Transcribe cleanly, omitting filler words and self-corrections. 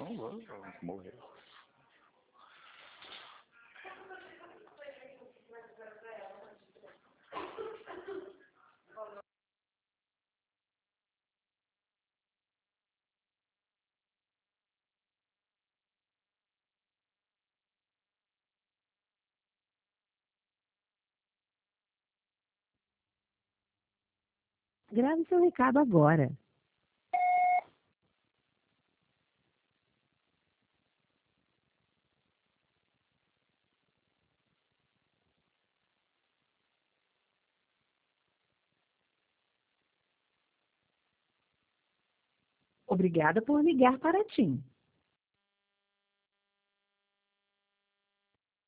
Morreu. Grave seu recado agora. Obrigada por ligar para a TIM.